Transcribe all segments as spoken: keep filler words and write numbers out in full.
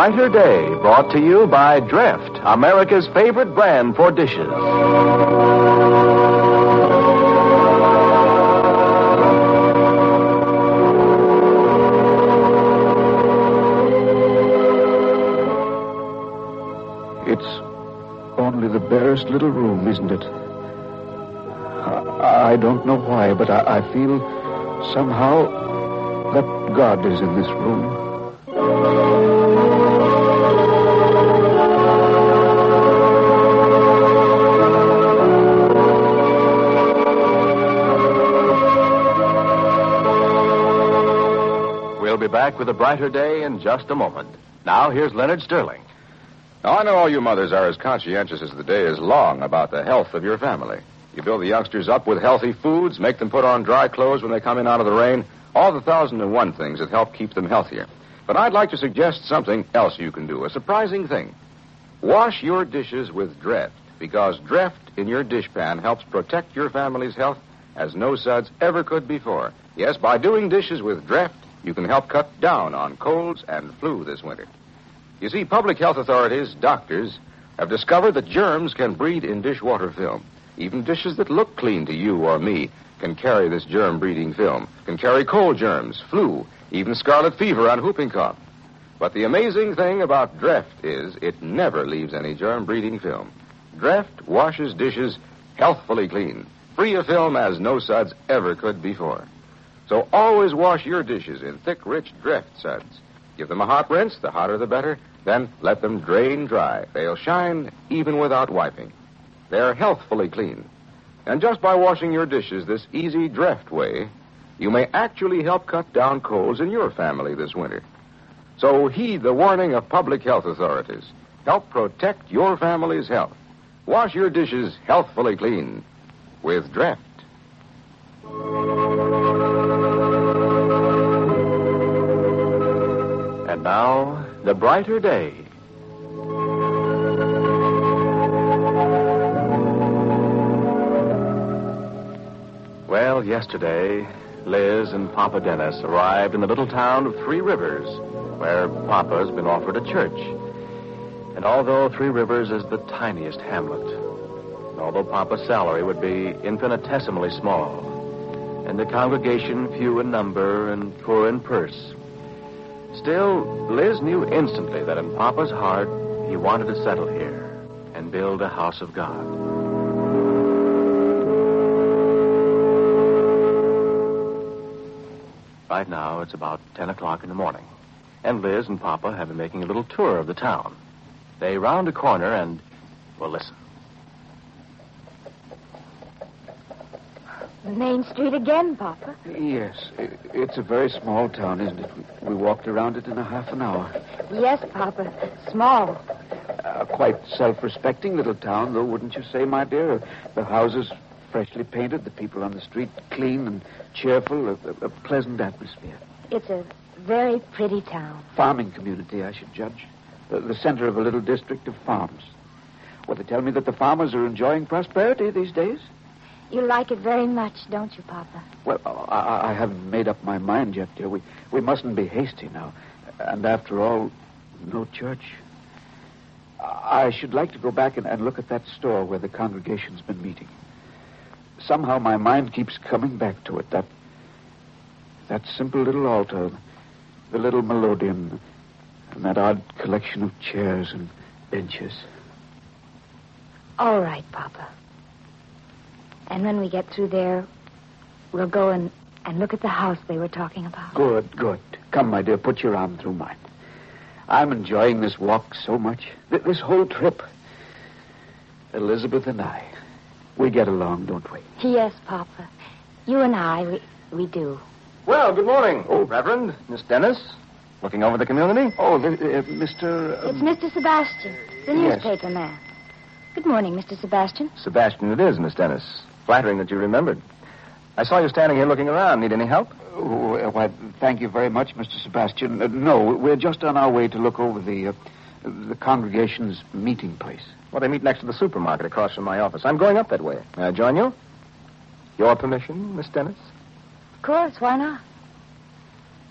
Brighter Day, brought to you by Dreft, America's favorite brand for dishes. It's only the barest little room, isn't it? I, I don't know why, but I, I feel somehow that God is in this room. We'll be back with a Brighter Day in just a moment. Now, here's Leonard Sterling. Now, I know all you mothers are as conscientious as the day is long about the health of your family. You build the youngsters up with healthy foods, make them put on dry clothes when they come in out of the rain, all the thousand and one things that help keep them healthier. But I'd like to suggest something else you can do, a surprising thing. Wash your dishes with Dreft, because Dreft in your dishpan helps protect your family's health as no suds ever could before. Yes, by doing dishes with Dreft, you can help cut down on colds and flu this winter. You see, public health authorities, doctors, have discovered that germs can breed in dishwater film. Even dishes that look clean to you or me can carry this germ-breeding film, can carry cold germs, flu, even scarlet fever and whooping cough. But the amazing thing about Dreft is it never leaves any germ-breeding film. Dreft washes dishes healthfully clean, free of film as no suds ever could before. So always wash your dishes in thick, rich Dreft suds. Give them a hot rinse, the hotter the better, then let them drain dry. They'll shine even without wiping. They're healthfully clean. And just by washing your dishes this easy Dreft way, you may actually help cut down colds in your family this winter. So heed the warning of public health authorities. Help protect your family's health. Wash your dishes healthfully clean with Dreft. And now, the Brighter Day. Well, yesterday, Liz and Papa Dennis arrived in the little town of Three Rivers, where Papa's been offered a church. And although Three Rivers is the tiniest hamlet, and although Papa's salary would be infinitesimally small, and the congregation few in number and poor in purse, still, Liz knew instantly that in Papa's heart, he wanted to settle here and build a house of God. Right now, it's about ten o'clock in the morning, and Liz and Papa have been making a little tour of the town. They round a corner and, well, listen. The main street again, Papa. Yes, it's a very small town, isn't it? We walked around it in a half an hour. Yes, Papa. Small. A quite self-respecting little town, though, wouldn't you say, my dear? The houses freshly painted, the people on the street clean and cheerful, a, a pleasant atmosphere. It's a very pretty town. Farming community, I should judge. The, the center of a little district of farms. Well, they tell me that the farmers are enjoying prosperity these days. You like it very much, don't you, Papa? Well, I, I haven't made up my mind yet, dear. We, we mustn't be hasty now. And after all, no church. I should like to go back and, and look at that store where the congregation's been meeting. Somehow my mind keeps coming back to it. That that simple little altar, the little melodeon, and that odd collection of chairs and benches. All right, Papa. And when we get through there, we'll go and, and look at the house they were talking about. Good, good. Come, my dear, put your arm through mine. I'm enjoying this walk so much. Th- this whole trip. Elizabeth and I, we get along, don't we? Yes, Papa. You and I, we, we do. Well, good morning, oh, Reverend, Miss Dennis. Looking over the community? Oh, the, uh, Mister Um... It's Mister Sebastian, the Yes. newspaper man. Good morning, Mister Sebastian. Sebastian it is, Miss Dennis. Flattering that you remembered. I saw you standing here looking around. Need any help? Oh, uh, why, thank you very much, Mister Sebastian. Uh, no, we're just on our way to look over the uh, the congregation's meeting place. Well, they meet next to the supermarket across from my office. I'm going up that way. May I join you? Your permission, Miss Dennis? Of course, why not?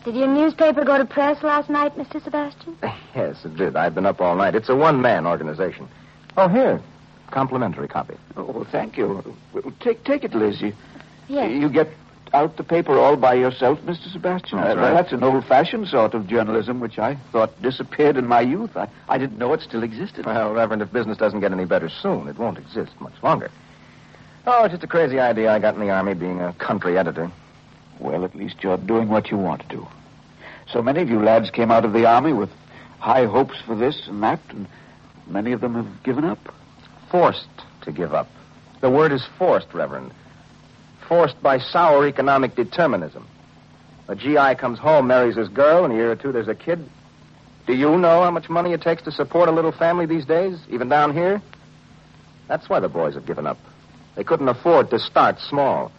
Did your newspaper go to press last night, Mister Sebastian? Yes, it did. I've been up all night. It's a one-man organization. Oh, here. Complimentary copy. Oh, well, thank you. Well, take take it, Liz. You, Yes. you get out the paper all by yourself, Mister Sebastian. That's Uh, right. That's an old-fashioned sort of journalism, which I thought disappeared in my youth. I, I didn't know it still existed. Well, Reverend, if business doesn't get any better soon, it won't exist much longer. Oh, it's just a crazy idea I got in the Army, being a country editor. Well, at least you're doing what you want to do. So many of you lads came out of the Army with high hopes for this and that, and many of them have given up. Forced to give up. The word is forced, Reverend. Forced by sour economic determinism. A G I comes home, marries his girl, in a year or two there's a kid. Do you know how much money it takes to support a little family these days, even down here? That's why the boys have given up. They couldn't afford to start small.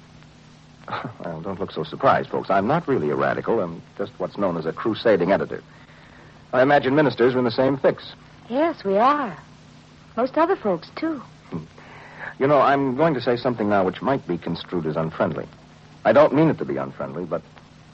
Well, don't look so surprised, folks. I'm not really a radical. I'm just what's known as a crusading editor. I imagine ministers are in the same fix. Yes, we are. Most other folks, too. You know, I'm going to say something now which might be construed as unfriendly. I don't mean it to be unfriendly, but...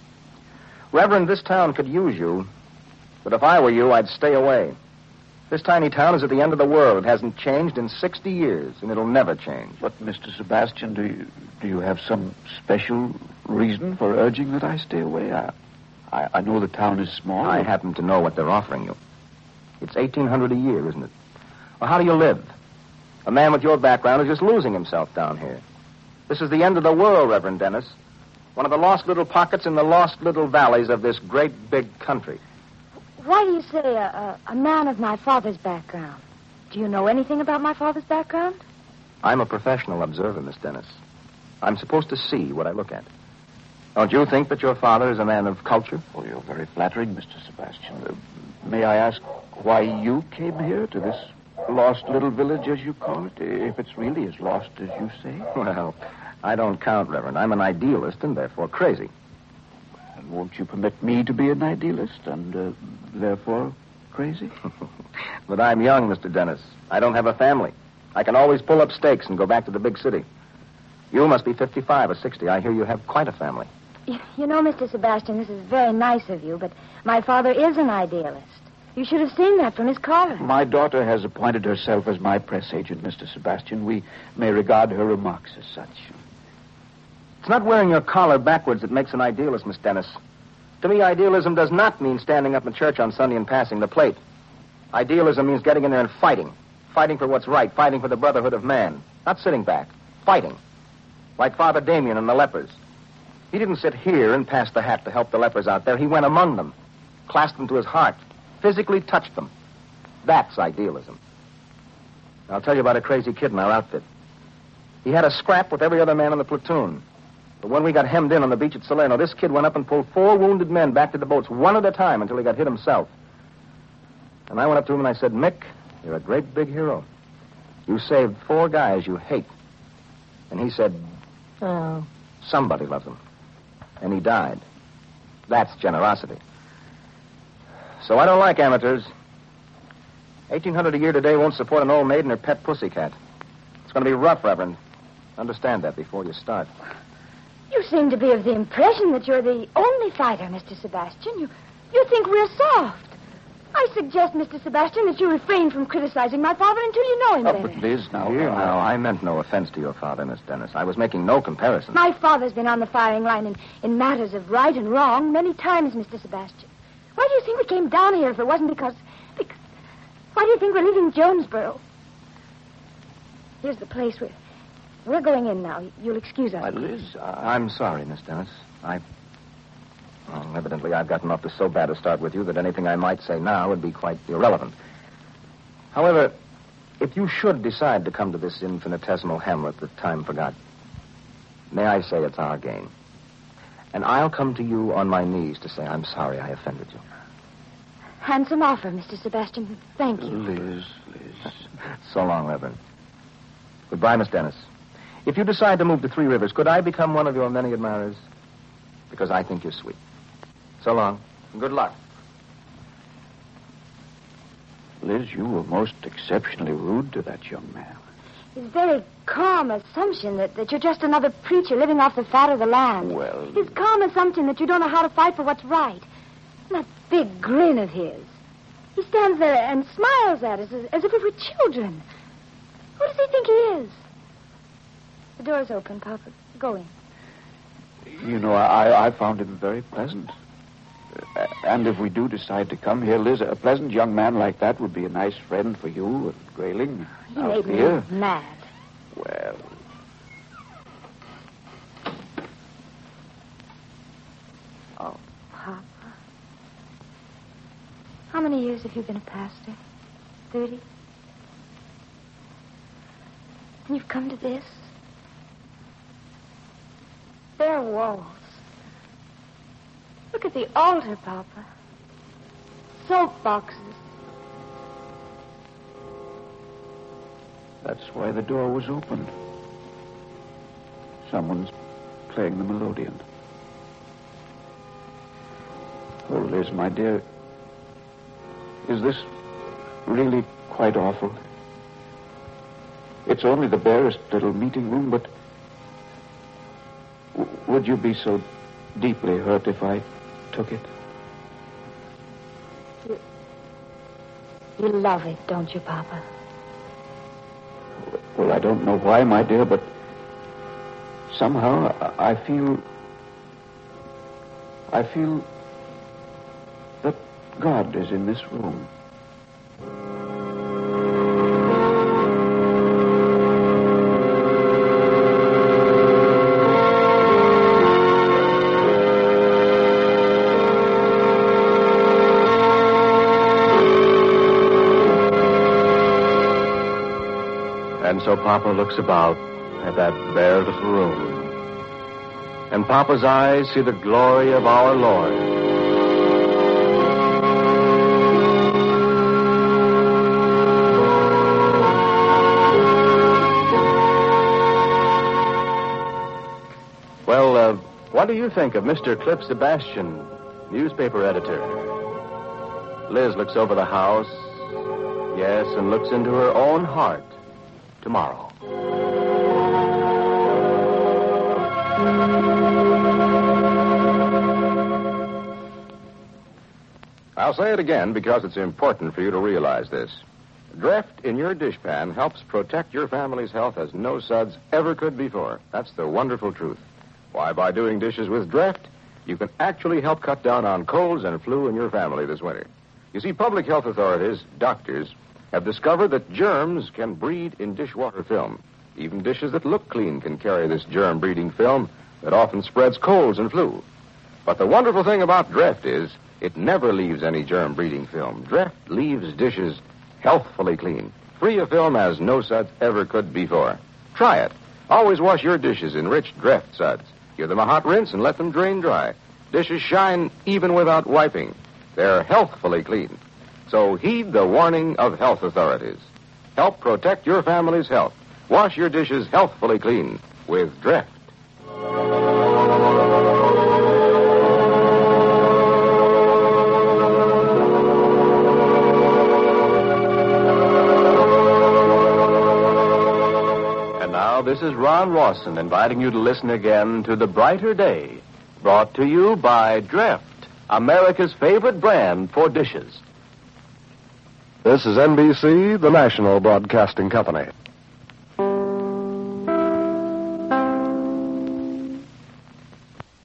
Reverend, this town could use you, but if I were you, I'd stay away. This tiny town is at the end of the world. It hasn't changed in sixty years, and it'll never change. But, Mister Sebastian, do you, do you have some special reason for urging that I stay away? I, I, I know the town is small. I happen to know what they're offering you. It's eighteen hundred a year, isn't it? Well, how do you live? A man with your background is just losing himself down here. This is the end of the world, Reverend Dennis. One of the lost little pockets in the lost little valleys of this great big country. Why do you say a, a, a man of my father's background? Do you know anything about my father's background? I'm a professional observer, Miss Dennis. I'm supposed to see what I look at. Don't you think that your father is a man of culture? Oh, you're very flattering, Mister Sebastian. Uh, may I ask why you came here to this lost little village, as you call it, if it's really as lost as you say? Well, I don't count, Reverend. I'm an idealist and therefore crazy. And won't you permit me to be an idealist and, uh, therefore, crazy? But I'm young, Mister Dennis. I don't have a family. I can always pull up stakes and go back to the big city. You must be fifty-five or sixty. I hear you have quite a family. You, you know, Mister Sebastian, this is very nice of you, but my father is an idealist. You should have seen that from his collar. My daughter has appointed herself as my press agent, Mister Sebastian. We may regard her remarks as such. It's not wearing your collar backwards that makes an idealist, Miss Dennis. To me, idealism does not mean standing up in church on Sunday and passing the plate. Idealism means getting in there and fighting. Fighting for what's right. Fighting for the brotherhood of man. Not sitting back. Fighting. Like Father Damien and the lepers. He didn't sit here and pass the hat to help the lepers out there. He went among them. Clasped them to his heart. Physically touched them. That's idealism. I'll tell you about a crazy kid in our outfit. He had a scrap with every other man in the platoon. But when we got hemmed in on the beach at Salerno, this kid went up and pulled four wounded men back to the boats, one at a time, until he got hit himself. And I went up to him and I said, Mick, you're a great big hero. You saved four guys you hate. And he said, oh, somebody loves him. And he died. That's generosity. So I don't like amateurs. Eighteen hundred a year today won't support an old maid and her pet pussycat. It's going to be rough, Reverend. Understand that before you start. You seem to be of the impression that you're the only fighter, Mister Sebastian. You, you think we're soft. I suggest, Mister Sebastian, that you refrain from criticizing my father until you know him Oh, better. but Liz, now... Here, uh, now, I meant no offense to your father, Miss Dennis. I was making no comparison. My father's been on the firing line in, in matters of right and wrong many times, Mister Sebastian. Why do you think we came down here if it wasn't because... because... Why do you think we're leaving Jonesboro? Here's the place. We're, we're going in now. You'll excuse us. Why, Liz, uh, I'm sorry, Miss Dennis. I... Well, evidently, I've gotten off to so bad a start with you that anything I might say now would be quite irrelevant. However, if you should decide to come to this infinitesimal hamlet that time forgot, may I say it's our game. And I'll come to you on my knees to say I'm sorry I offended you. Handsome offer, Mister Sebastian. Thank you. Liz, Liz. So long, Reverend. Goodbye, Miss Dennis. If you decide to move to Three Rivers, could I become one of your many admirers? Because I think you're sweet. So long, and good luck. Liz, you were most exceptionally rude to that young man. his very calm assumption that, that you're just another preacher living off the fat of the land. Well... His calm assumption that you don't know how to fight for what's right. And that big grin of his. He stands there and smiles at us as, as if we were children. Who does he think he is? The door's open, Papa. Go in. You know, I, I found him very pleasant. Uh, and if we do decide to come here, Liz, a pleasant young man like that would be a nice friend for you and Grayling. He out made me here. mad. Well... Oh, Papa. How many years have you been a pastor? Thirty? And you've come to this? Bare walls. Look at the altar, Papa. Soap boxes. That's why the door was opened. Someone's playing the melodeon. Oh, Liz, my dear, is this really quite awful? It's only the barest little meeting room, but w- would you be so deeply hurt if I took it? You, you love it, don't you, Papa? Well, I don't know why, my dear, but somehow I I feel... I feel that God is in this room. And so Papa looks about at that bare little room. And Papa's eyes see the glory of our Lord. Well, uh, what do you think of Mister Cliff Sebastian, newspaper editor? Liz looks over the house, yes, and looks into her own heart. Tomorrow. I'll say it again because it's important for you to realize this. Dreft in your dishpan helps protect your family's health as no suds ever could before. That's the wonderful truth. Why, by doing dishes with Dreft, you can actually help cut down on colds and flu in your family this winter. You see, public health authorities, doctors, have discovered that germs can breed in dishwater film. Even dishes that look clean can carry this germ-breeding film that often spreads colds and flu. But the wonderful thing about Dreft is it never leaves any germ-breeding film. Dreft leaves dishes healthfully clean, free of film as no suds ever could before. Try it. Always wash your dishes in rich Dreft suds. Give them a hot rinse and let them drain dry. Dishes shine even without wiping. They're healthfully clean. So heed the warning of health authorities. Help protect your family's health. Wash your dishes healthfully clean with Dreft. And now this is Ron Rawson inviting you to listen again to The Brighter Day, brought to you by Dreft, America's favorite brand for dishes. This is N B C, the national broadcasting company.